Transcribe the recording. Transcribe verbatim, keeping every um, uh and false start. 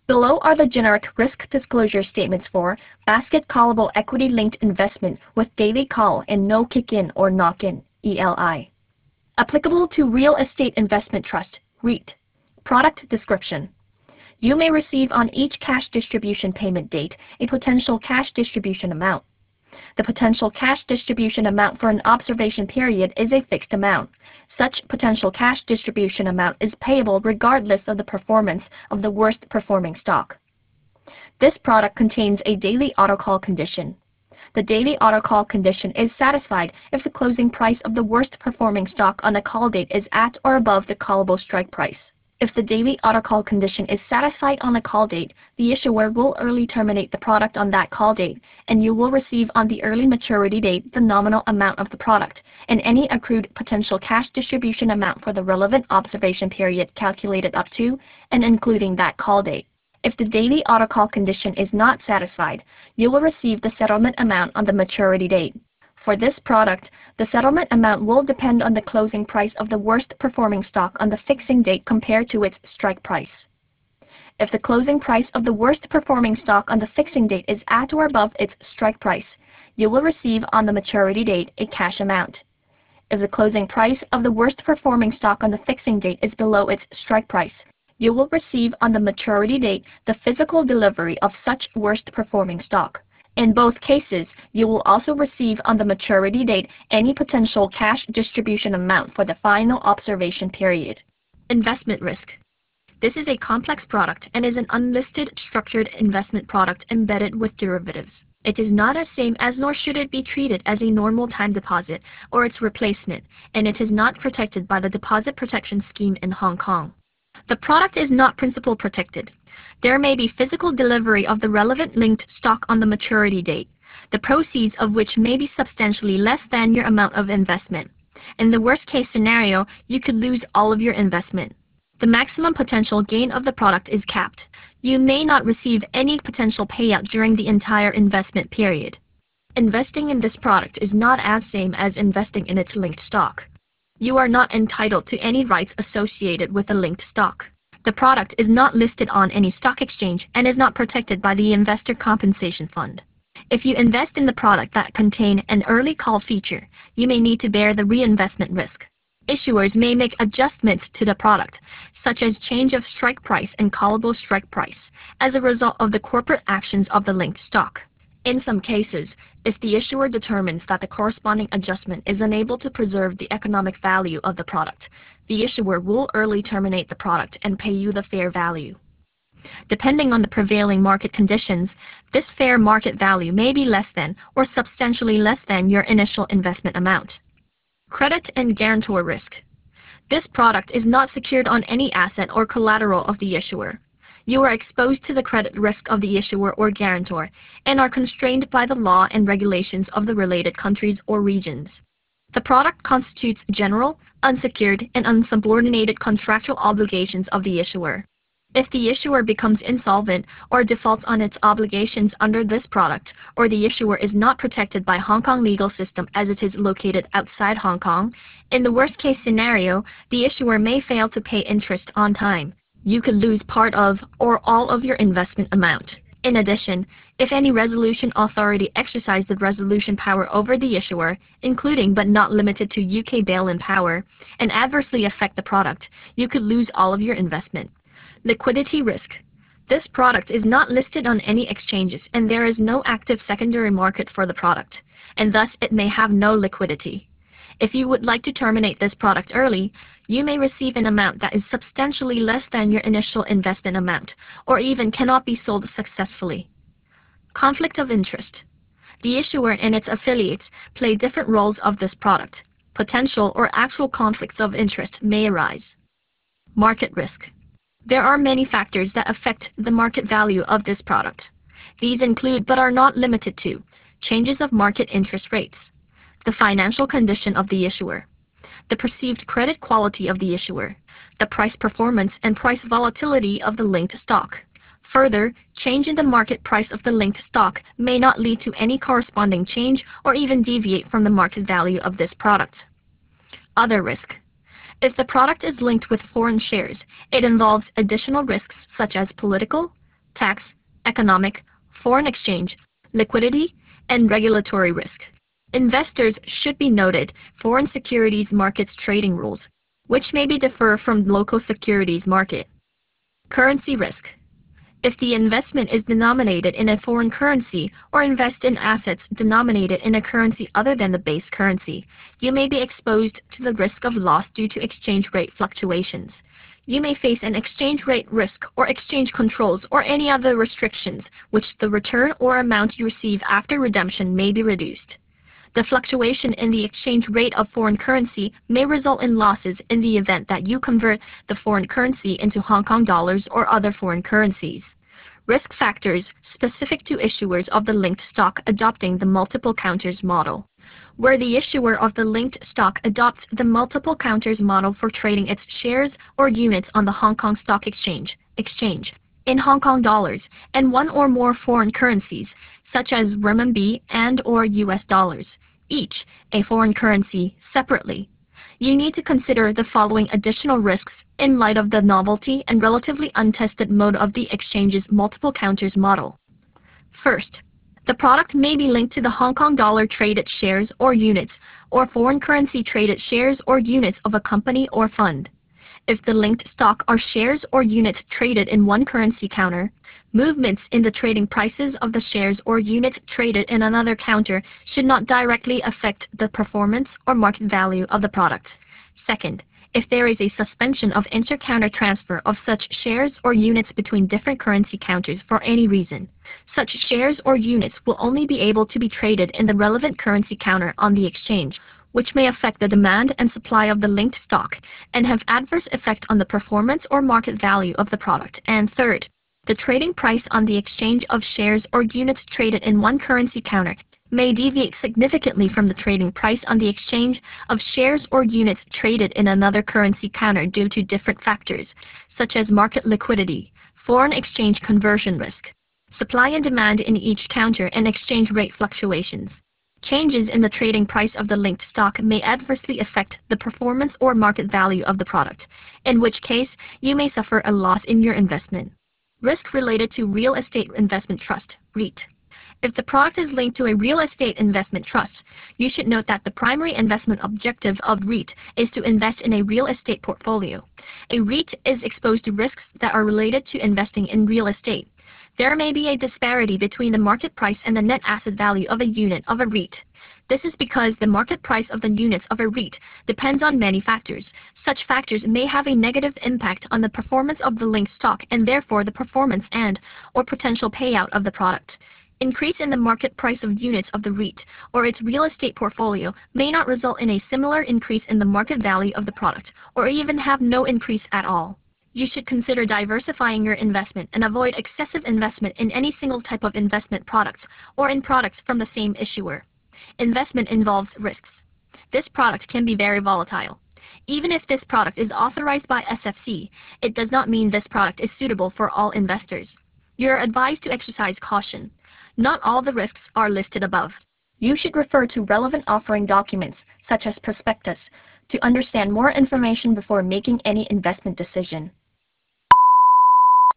Below are the generic risk disclosure statements for basket callable equity-linked investment with daily call and no kick-in or knock-in (E L I). Applicable to real estate investment trust (REIT). Product description. You may receive on each cash distribution payment date a potential cash distribution amount. The potential cash distribution amount for an observation period is a fixed amount. Such potential cash distribution amount is payable regardless of the performance of the worst performing stock. This product contains a daily autocall condition. The daily autocall condition is satisfied if the closing price of the worst performing stock on the call date is at or above the callable strike price. If the daily autocall condition is satisfied on the call date, the issuer will early terminate the product on that call date, and you will receive on the early maturity date the nominal amount of the product and any accrued potential cash distribution amount for the relevant observation period calculated up to and including that call date. If the daily autocall condition is not satisfied, you will receive the settlement amount on the maturity date. For this product, the settlement amount will depend on the closing price of the worst performing stock on the fixing date compared to its strike price. If the closing price of the worst performing stock on the fixing date is at or above its strike price, you will receive on the maturity date a cash amount. If the closing price of the worst performing stock on the fixing date is below its strike price, you will receive on the maturity date the physical delivery of such worst performing stock. In both cases, you will also receive on the maturity date any potential cash distribution amount for the final observation period. Investment risk. This is a complex product and is an unlisted structured investment product embedded with derivatives. It is not as same as nor should it be treated as a normal time deposit or its replacement, and it is not protected by the Deposit Protection Scheme in Hong Kong. The product is not principal protected. There may be physical delivery of the relevant linked stock on the maturity date, the proceeds of which may be substantially less than your amount of investment. In the worst case scenario, you could lose all of your investment. The maximum potential gain of the product is capped. You may not receive any potential payout during the entire investment period. Investing in this product is not as same as investing in its linked stock. You are not entitled to any rights associated with the linked stock. The product is not listed on any stock exchange and is not protected by the Investor Compensation Fund. If you invest in the product that contain an early call feature, you may need to bear the reinvestment risk. Issuers may make adjustments to the product, such as change of strike price and callable strike price, as a result of the corporate actions of the linked stock. In some cases, if the issuer determines that the corresponding adjustment is unable to preserve the economic value of the product, the issuer will early terminate the product and pay you the fair value. Depending on the prevailing market conditions, this fair market value may be less than or substantially less than your initial investment amount. Credit and guarantor risk. This product is not secured on any asset or collateral of the issuer. You are exposed to the credit risk of the issuer or guarantor and are constrained by the law and regulations of the related countries or regions. The product constitutes general, unsecured, and unsubordinated contractual obligations of the issuer. If the issuer becomes insolvent or defaults on its obligations under this product, or the issuer is not protected by Hong Kong legal system as it is located outside Hong Kong, in the worst case scenario, the issuer may fail to pay interest on time. You could lose part of or all of your investment amount. In addition, if any resolution authority exercised the resolution power over the issuer, including but not limited to U K bail-in power, and adversely affect the product, you could lose all of your investment. Liquidity risk. This product is not listed on any exchanges and there is no active secondary market for the product, and thus it may have no liquidity. If you would like to terminate this product early, you may receive an amount that is substantially less than your initial investment amount, or even cannot be sold successfully. Conflict of interest. The issuer and its affiliates play different roles of this product. Potential or actual conflicts of interest may arise. Market risk. There are many factors that affect the market value of this product. These include but are not limited to changes of market interest rates, the financial condition of the issuer, the perceived credit quality of the issuer, the price performance and price volatility of the linked stock. Further, change in the market price of the linked stock may not lead to any corresponding change or even deviate from the market value of this product. Other risk. If the product is linked with foreign shares, it involves additional risks such as political, tax, economic, foreign exchange, liquidity, and regulatory risk. Investors should be noted foreign securities markets trading rules, which may be differ from local securities market. Currency risk. If the investment is denominated in a foreign currency or invest in assets denominated in a currency other than the base currency, you may be exposed to the risk of loss due to exchange rate fluctuations. You may face an exchange rate risk or exchange controls or any other restrictions, which the return or amount you receive after redemption may be reduced. The fluctuation in the exchange rate of foreign currency may result in losses in the event that you convert the foreign currency into Hong Kong dollars or other foreign currencies. Risk factors specific to issuers of the linked stock adopting the multiple counters model. Where the issuer of the linked stock adopts the multiple counters model for trading its shares or units on the Hong Kong Stock Exchange, exchange in Hong Kong dollars and one or more foreign currencies, such as renminbi and or U S dollars, each a foreign currency separately. You need to consider the following additional risks in light of the novelty and relatively untested mode of the exchange's multiple counters model. First, the product may be linked to the Hong Kong dollar traded shares or units or foreign currency traded shares or units of a company or fund. If the linked stock are shares or units traded in one currency counter, movements in the trading prices of the shares or units traded in another counter should not directly affect the performance or market value of the product. Second, if there is a suspension of inter-counter transfer of such shares or units between different currency counters for any reason, such shares or units will only be able to be traded in the relevant currency counter on the exchange, which may affect the demand and supply of the linked stock and have adverse effect on the performance or market value of the product. And third, the trading price on the exchange of shares or units traded in one currency counter may deviate significantly from the trading price on the exchange of shares or units traded in another currency counter due to different factors, such as market liquidity, foreign exchange conversion risk, supply and demand in each counter, and exchange rate fluctuations. Changes in the trading price of the linked stock may adversely affect the performance or market value of the product, in which case you may suffer a loss in your investment. Risk related to real estate investment trust, REIT. If the product is linked to a real estate investment trust, you should note that the primary investment objective of REIT is to invest in a real estate portfolio. A REIT is exposed to risks that are related to investing in real estate. There may be a disparity between the market price and the net asset value of a unit of a REIT. This is because the market price of the units of a REIT depends on many factors. Such factors may have a negative impact on the performance of the linked stock and therefore the performance and or potential payout of the product. Increase in the market price of units of the REIT or its real estate portfolio may not result in a similar increase in the market value of the product or even have no increase at all. You should consider diversifying your investment and avoid excessive investment in any single type of investment products or in products from the same issuer. Investment involves risks. This product can be very volatile. Even if this product is authorized by S F C, it does not mean this product is suitable for all investors. You are advised to exercise caution. Not all the risks are listed above. You should refer to relevant offering documents, such as prospectus, to understand more information before making any investment decision.